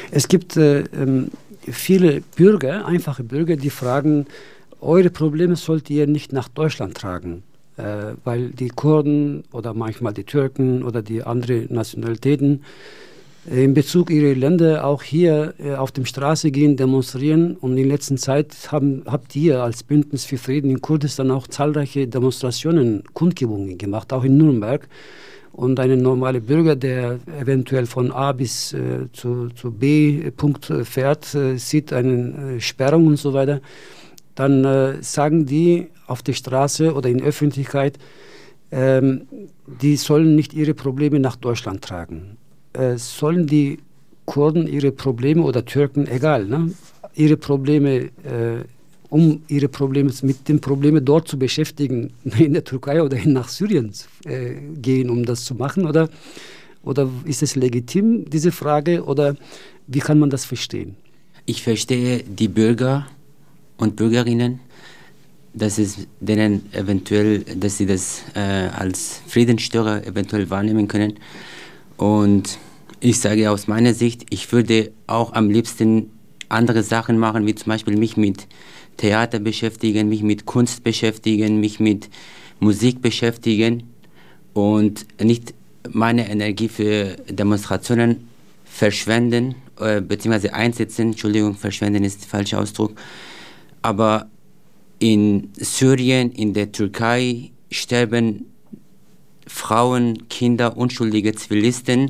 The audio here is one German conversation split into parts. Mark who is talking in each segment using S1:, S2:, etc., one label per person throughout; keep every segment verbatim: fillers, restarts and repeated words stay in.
S1: Es gibt äh, ähm, viele Bürger, einfache Bürger, die fragen, eure Probleme sollt ihr nicht nach Deutschland tragen, äh, weil die Kurden oder manchmal die Türken oder die anderen Nationalitäten äh, in Bezug ihrer Länder auch hier äh, auf die Straße gehen, demonstrieren. Und in letzter Zeit haben, habt ihr als Bündnis für Frieden in Kurdistan auch zahlreiche Demonstrationen, Kundgebungen gemacht, auch in Nürnberg. Und ein normaler Bürger, der eventuell von A bis äh, zu, zu B Punkt fährt, äh, sieht eine äh, Sperrung und so weiter, dann äh, sagen die auf der Straße oder in der Öffentlichkeit, ähm, die sollen nicht ihre Probleme nach Deutschland tragen. Äh, sollen die Kurden ihre Probleme oder Türken, egal, ne, ihre Probleme äh, um ihre Probleme mit den Problemen dort zu beschäftigen, in der Türkei oder nach Syrien äh, gehen, um das zu machen? Oder, oder ist es legitim, diese Frage, oder wie kann man das verstehen?
S2: Ich verstehe die Bürger und Bürgerinnen, dass es denen eventuell, dass sie das äh, als Friedensstörer eventuell wahrnehmen können. Und ich sage aus meiner Sicht, ich würde auch am liebsten andere Sachen machen, wie zum Beispiel mich mit Theater beschäftigen, mich mit Kunst beschäftigen, mich mit Musik beschäftigen und nicht meine Energie für Demonstrationen verschwenden, äh, beziehungsweise einsetzen. Entschuldigung, verschwenden ist der falsche Ausdruck. Aber in Syrien, in der Türkei sterben Frauen, Kinder, unschuldige Zivilisten,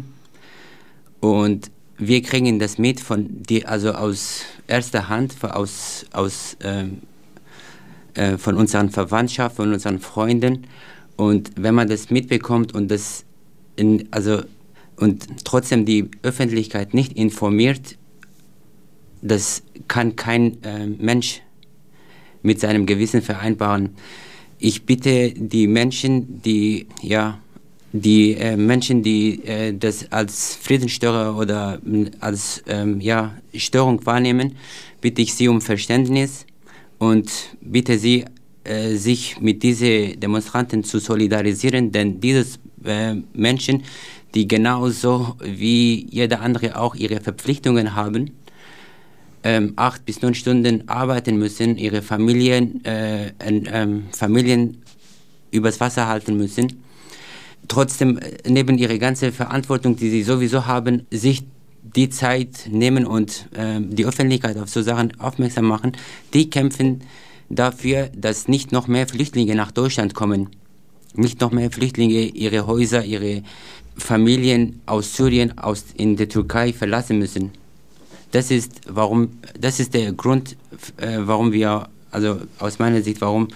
S2: und wir kriegen das mit von die, also aus erster Hand, aus, aus, ähm, äh, von unseren Verwandtschaft, von unseren Freunden. Und wenn man das mitbekommt und das in, also und trotzdem die Öffentlichkeit nicht informiert, das kann kein äh, Mensch mit seinem Gewissen vereinbaren. Ich bitte die Menschen, die ja die äh, Menschen, die äh, das als Friedensstörer oder als ähm, ja, Störung wahrnehmen, bitte ich sie um Verständnis und bitte sie, äh, sich mit diesen Demonstranten zu solidarisieren, denn diese äh, Menschen, die genauso wie jeder andere auch ihre Verpflichtungen haben, ähm, acht bis neun Stunden arbeiten müssen, ihre Familien, äh, äh, Familien übers Wasser halten müssen, trotzdem neben ihrer ganzen Verantwortung, die sie sowieso haben, sich die Zeit nehmen und äh, die Öffentlichkeit auf so Sachen aufmerksam machen, die kämpfen dafür, dass nicht noch mehr Flüchtlinge nach Deutschland kommen, nicht noch mehr Flüchtlinge ihre Häuser, ihre Familien aus Syrien, aus in der Türkei verlassen müssen. Das ist warum, das ist der Grund, äh, warum wir, also aus meiner Sicht, warum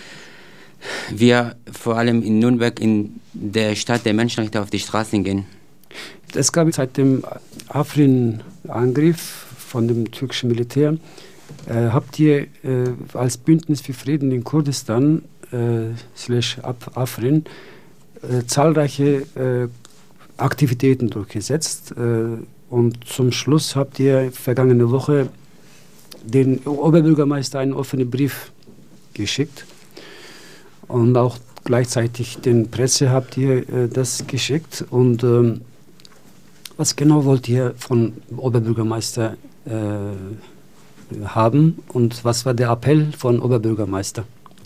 S2: wir vor allem in Nürnberg, in der Stadt der Menschenrechte, auf die Straßen gehen.
S1: Es gab seit dem Afrin-Angriff von dem türkischen Militär, äh, habt ihr äh, als Bündnis für Frieden in Kurdistan, äh, slash Afrin, äh, zahlreiche äh, Aktivitäten durchgesetzt. Äh, und zum Schluss habt ihr vergangene Woche den Oberbürgermeister einen offenen Brief geschickt. Und auch gleichzeitig den Presse habt ihr äh, das geschickt. Und ähm, was genau wollt ihr von Oberbürgermeister äh, haben? Und was war der Appell von Oberbürgermeister?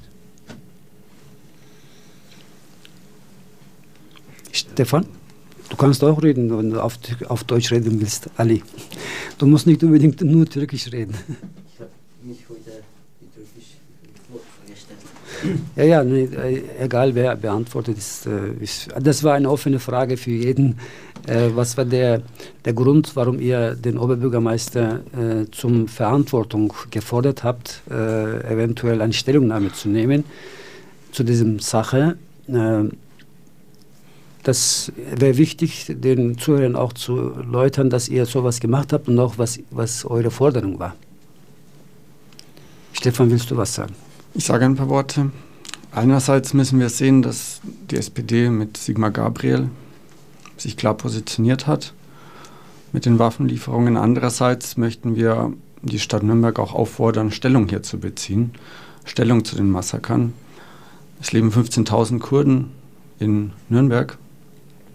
S1: Stefan, du kannst auch reden, wenn du auf, auf Deutsch reden willst. Ali, du musst nicht unbedingt nur Türkisch reden.
S2: Ich habe mich heute die Türkisch vorgestellt.
S1: Ja, ja, nee, egal wer beantwortet, ist, ist, das war eine offene Frage für jeden. Äh, was war der, der Grund, warum ihr den Oberbürgermeister äh, zum Verantwortung gefordert habt, äh, eventuell eine Stellungnahme zu nehmen zu dieser Sache? Äh, das wäre wichtig, den Zuhörern auch zu erläutern, dass ihr sowas gemacht habt und auch was, was eure Forderung war. Stefan, willst du was sagen?
S3: Ich sage ein paar Worte. Einerseits müssen wir sehen, dass die S P D mit Sigmar Gabriel sich klar positioniert hat mit den Waffenlieferungen. Andererseits möchten wir die Stadt Nürnberg auch auffordern, Stellung hier zu beziehen, Stellung zu den Massakern. Es leben fünfzehntausend Kurden in Nürnberg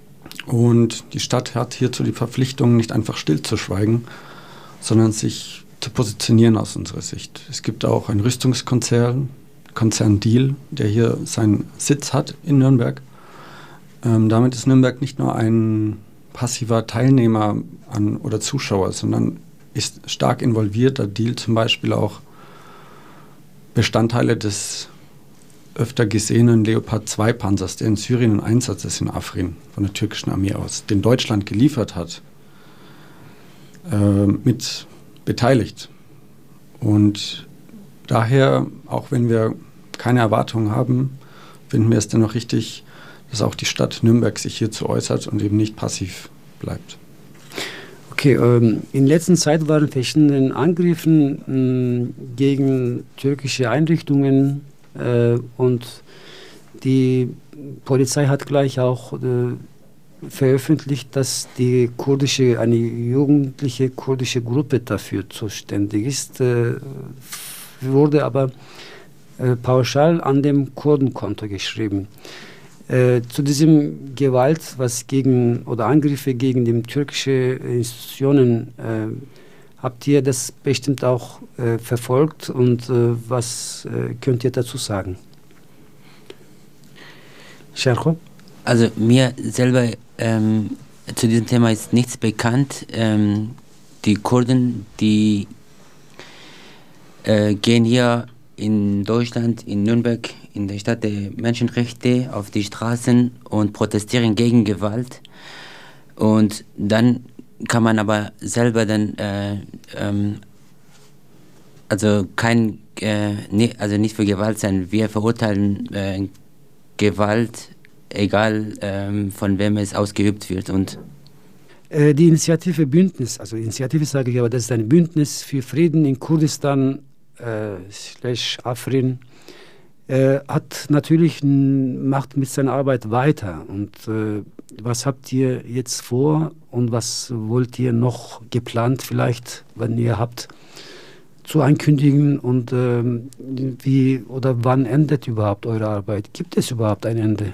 S3: Und die Stadt hat hierzu die Verpflichtung, nicht einfach stillzuschweigen, sondern sich zu positionieren aus unserer Sicht. Es gibt auch einen Rüstungskonzern, Konzern Diehl, der hier seinen Sitz hat in Nürnberg. Ähm, damit ist Nürnberg nicht nur ein passiver Teilnehmer an, oder Zuschauer, sondern ist stark involviert, da Diehl zum Beispiel auch Bestandteile des öfter gesehenen Leopard zwei Panzers, der in Syrien im Einsatz ist, in Afrin, von der türkischen Armee aus, den Deutschland geliefert hat, äh, mit beteiligt. Und daher, auch wenn wir keine Erwartungen haben, finden wir es dennoch richtig, dass auch die Stadt Nürnberg sich hierzu äußert und eben nicht passiv bleibt.
S1: Okay, ähm, in letzter Zeit waren verschiedene Angriffe mh, gegen türkische Einrichtungen äh, und die Polizei hat gleich auch äh, veröffentlicht, dass die kurdische, eine jugendliche kurdische Gruppe dafür zuständig ist, äh, wurde aber äh, pauschal an dem Kurdenkonto geschrieben. Äh, zu diesem Gewalt, was gegen oder Angriffe gegen die türkische Institutionen, äh, habt ihr das bestimmt auch äh, verfolgt und äh, was äh, könnt ihr dazu sagen? Sherko?
S2: Also mir selber ähm, zu diesem Thema ist nichts bekannt. Ähm, die Kurden, die äh, gehen hier in Deutschland, in Nürnberg, in der Stadt der Menschenrechte auf die Straßen und protestieren gegen Gewalt. Und dann kann man aber selber dann, äh, ähm, also kein, äh, ne, also nicht für Gewalt sein. Wir verurteilen äh, Gewalt, egal ähm, von wem es ausgeübt wird. Und
S1: äh, die Initiative Bündnis, also Initiative sage ich, aber das ist ein Bündnis für Frieden in Kurdistan, äh, slash Afrin, äh, hat natürlich macht mit seiner Arbeit weiter. Und äh, was habt ihr jetzt vor und was wollt ihr noch geplant vielleicht, wenn ihr habt, zu ankündigen und ähm, wie oder wann endet überhaupt eure Arbeit? Gibt es überhaupt ein Ende?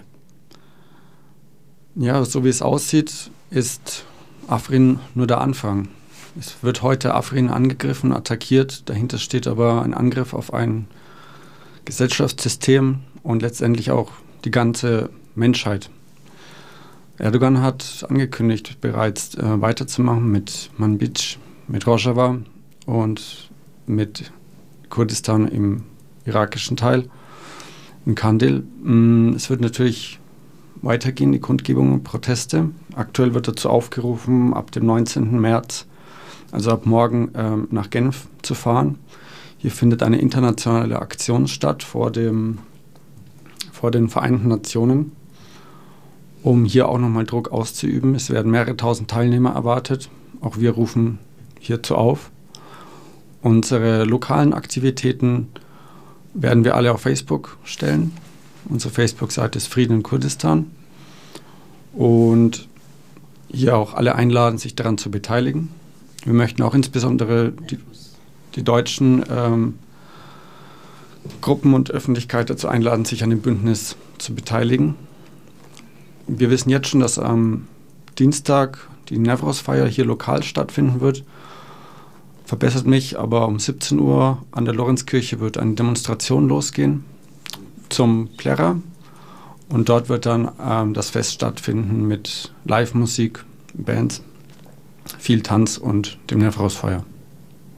S3: Ja, so wie es aussieht, ist Afrin nur der Anfang. Es wird heute Afrin angegriffen, attackiert. Dahinter steht aber ein Angriff auf ein Gesellschaftssystem und letztendlich auch die ganze Menschheit. Erdogan hat angekündigt, bereits äh, weiterzumachen mit Manbij, mit Rojava und mit Kurdistan im irakischen Teil, in Kandil. Es wird natürlich weitergehen, die Kundgebungen und Proteste. Aktuell wird dazu aufgerufen, ab dem neunzehnten März, also ab morgen, äh, nach Genf zu fahren. Hier findet eine internationale Aktion statt vor, dem, vor den Vereinten Nationen, um hier auch nochmal Druck auszuüben. Es werden mehrere tausend Teilnehmer erwartet. Auch wir rufen hierzu auf. Unsere lokalen Aktivitäten werden wir alle auf Facebook stellen. Unsere Facebook-Seite ist Frieden in Kurdistan. Und hier auch alle einladen, sich daran zu beteiligen. Wir möchten auch insbesondere die, die deutschen ähm, Gruppen und Öffentlichkeit dazu einladen, sich an dem Bündnis zu beteiligen. Wir wissen jetzt schon, dass am Dienstag die Newroz-Feier hier lokal stattfinden wird. Verbessert mich, aber um siebzehn Uhr an der Lorenzkirche wird eine Demonstration losgehen zum Plärrer. Und dort wird dann ähm, das Fest stattfinden mit Live-Musik, Bands, viel Tanz und dem Newroz-Feier.